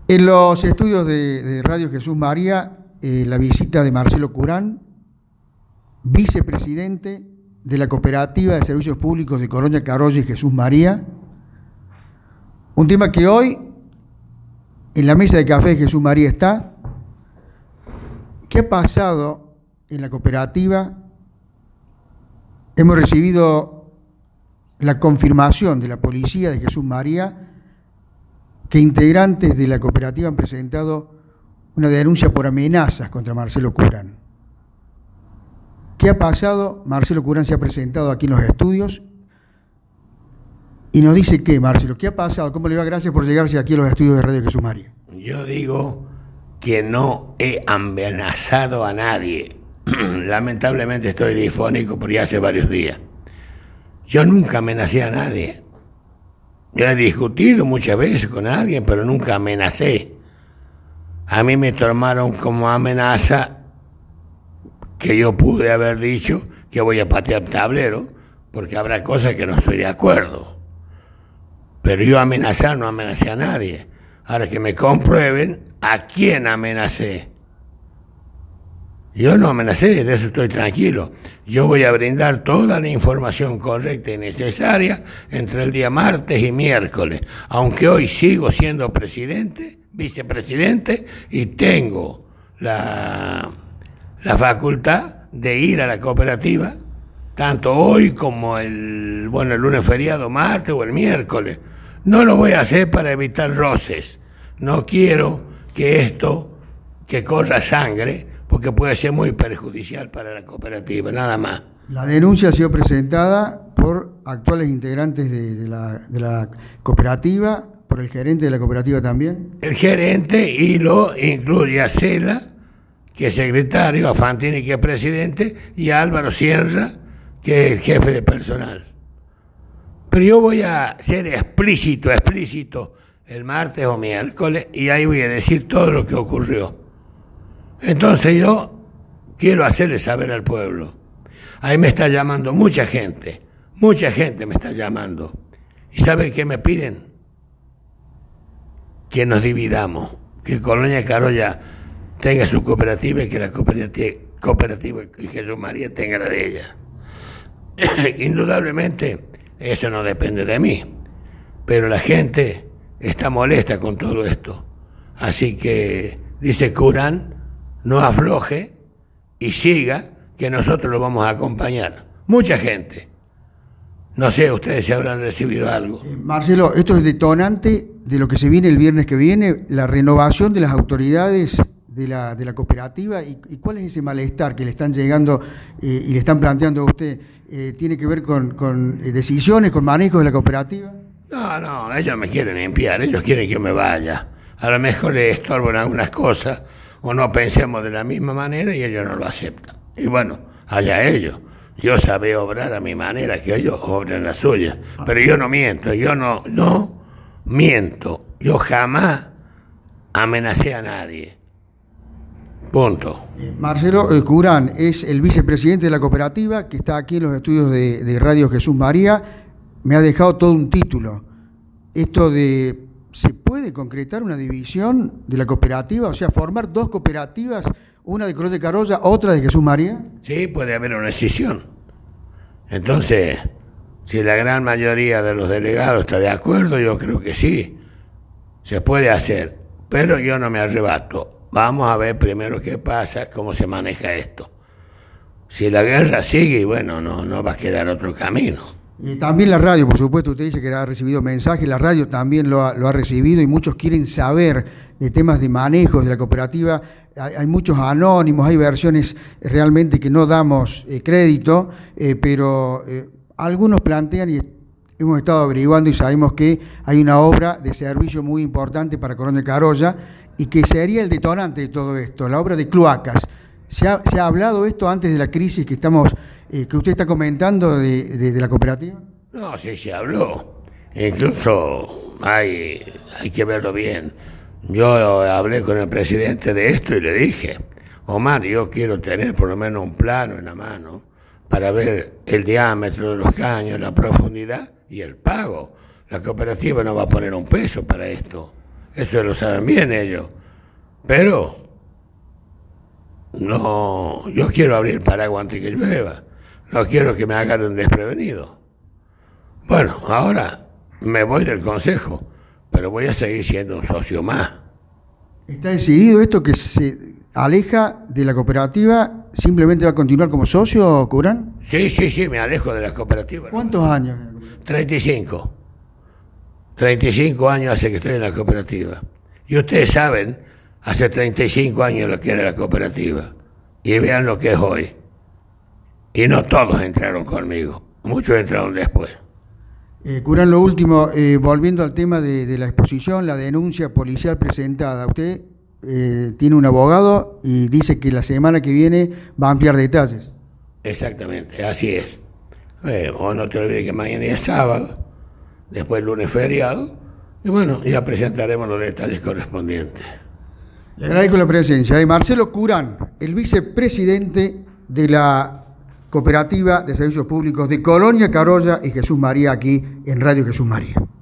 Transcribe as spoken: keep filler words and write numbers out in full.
En los estudios de, de Radio Jesús María, eh, la visita de Marcelo Curán, vicepresidente de la Cooperativa de Servicios Públicos de Colonia Carolla y Jesús María, un tema que hoy en la mesa de café de Jesús María está. ¿Qué ha pasado en la cooperativa? Hemos recibido la confirmación de la policía de Jesús María que integrantes de la cooperativa han presentado una denuncia por amenazas contra Marcelo Curán. ¿Qué ha pasado? Marcelo Curán se ha presentado aquí en los estudios y nos dice qué, Marcelo, ¿qué ha pasado? ¿Cómo le va? Gracias por llegarse aquí a los estudios de Radio Jesús María. Yo digo que no he amenazado a nadie. Lamentablemente estoy difónico por ya hace varios días. Yo nunca amenacé a nadie. Yo he discutido muchas veces con alguien, pero nunca amenacé. A mí me tomaron como amenaza que yo pude haber dicho que voy a patear tablero, porque habrá cosas que no estoy de acuerdo. Pero yo amenazar no amenacé a nadie. Ahora que me comprueben a quién amenacé. Yo no amenacé, de eso estoy tranquilo. Yo voy a brindar toda la información correcta y necesaria entre el día martes y miércoles, aunque hoy sigo siendo presidente, vicepresidente, y tengo la, la facultad de ir a la cooperativa, tanto hoy como el, bueno, el lunes feriado, martes o el miércoles. No lo voy a hacer para evitar roces. No quiero que esto, que corra sangre, porque puede ser muy perjudicial para la cooperativa, nada más. La denuncia ha sido presentada por actuales integrantes de, de, la, de la cooperativa, por el gerente de la cooperativa también. El gerente, y lo incluye a Cela, que es secretario, a Fantini, que es presidente, y a Álvaro Sierra, que es el jefe de personal. Pero yo voy a ser explícito, explícito, el martes o miércoles, y ahí voy a decir todo lo que ocurrió. Entonces yo quiero hacerle saber al pueblo. Ahí me está llamando mucha gente, mucha gente me está llamando. ¿Y saben qué me piden? Que nos dividamos, que Colonia Carolla tenga su cooperativa y que la cooperativa, cooperativa y Jesús María tenga la de ella. Indudablemente eso no depende de mí, pero la gente está molesta con todo esto. Así que dice Curán, no afloje y siga, que nosotros lo vamos a acompañar. Mucha gente. No sé, ustedes si habrán recibido algo. Eh, Marcelo, esto es detonante de lo que se viene el viernes que viene, la renovación de las autoridades de la, de la cooperativa. ¿Y, y cuál es ese malestar que le están llegando eh, y le están planteando a usted? Eh, ¿Tiene que ver con, con eh, decisiones, con manejos de la cooperativa? No, no, ellos me quieren limpiar, ellos quieren que yo me vaya. A lo mejor les estorbo en algunas cosas, o no pensemos de la misma manera y ellos no lo aceptan. Y bueno, allá ellos. Yo sabré obrar a mi manera, que ellos obren la suya. Pero yo no miento, yo no, no miento. Yo jamás amenacé a nadie. Punto. Marcelo eh, Curán es el vicepresidente de la cooperativa, que está aquí en los estudios de, de Radio Jesús María. Me ha dejado todo un título. Esto de... ¿Se puede concretar una división de la cooperativa? O sea, formar dos cooperativas, una de Colonia Carolla, otra de Jesús María. Sí, puede haber una decisión. Entonces, si la gran mayoría de los delegados está de acuerdo, yo creo que sí, se puede hacer. Pero yo no me arrebato. Vamos a ver primero qué pasa, cómo se maneja esto. Si la guerra sigue, bueno, no, no va a quedar otro camino. Y también la radio, por supuesto, usted dice que ha recibido mensajes, la radio también lo ha, lo ha recibido y muchos quieren saber de temas de manejo de la cooperativa. Hay, hay muchos anónimos, hay versiones realmente que no damos eh, crédito, eh, pero eh, algunos plantean, y hemos estado averiguando y sabemos que hay una obra de servicio muy importante para Colonia Carolla y que sería el detonante de todo esto, la obra de cloacas. ¿Se ha, se ha hablado esto antes de la crisis que estamos, eh, que usted está comentando de, de, de la cooperativa? No, sí se habló. Incluso hay, hay que verlo bien. Yo hablé con el presidente de esto y le dije, Omar, yo quiero tener por lo menos un plano en la mano para ver el diámetro de los caños, la profundidad y el pago. La cooperativa no va a poner un peso para esto. Eso lo saben bien ellos. Pero no, yo quiero abrir el paraguas antes que llueva. No quiero que me agarren desprevenido. Bueno, ahora me voy del consejo, pero voy a seguir siendo un socio más. ¿Está decidido esto que se aleja de la cooperativa? ¿Simplemente va a continuar como socio, Curán? Sí, sí, sí, me alejo de la cooperativa. ¿Cuántos ¿no? años? treinta y cinco. treinta y cinco años hace que estoy en la cooperativa. Y ustedes saben, hace treinta y cinco años lo que era la cooperativa. Y vean lo que es hoy. Y no todos entraron conmigo. Muchos entraron después. Eh, Curán, lo último, eh, volviendo al tema de, de la exposición, la denuncia policial presentada. Usted eh, tiene un abogado y dice que la semana que viene va a ampliar detalles. Exactamente, así es. Eh, o no te olvides que mañana es sábado, después lunes feriado, y bueno, ya presentaremos los detalles correspondientes. Le agradezco la presencia de Marcelo Curán, el vicepresidente de la Cooperativa de Servicios Públicos de Colonia Carolla y Jesús María, aquí en Radio Jesús María.